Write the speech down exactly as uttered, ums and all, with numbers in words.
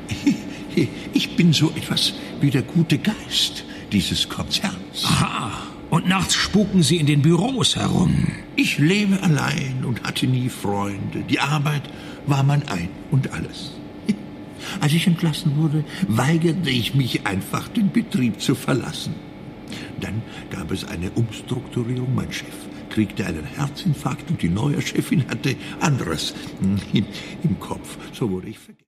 Ich bin so etwas wie der gute Geist dieses Konzerns. Aha. Und nachts spuken Sie in den Büros herum. Ich lebe allein und hatte nie Freunde. Die Arbeit war mein Ein und Alles. Als ich entlassen wurde, weigerte ich mich einfach, den Betrieb zu verlassen. Dann gab es eine Umstrukturierung. Mein Chef kriegte einen Herzinfarkt und die neue Chefin hatte anderes im, im Kopf. So wurde ich vergessen.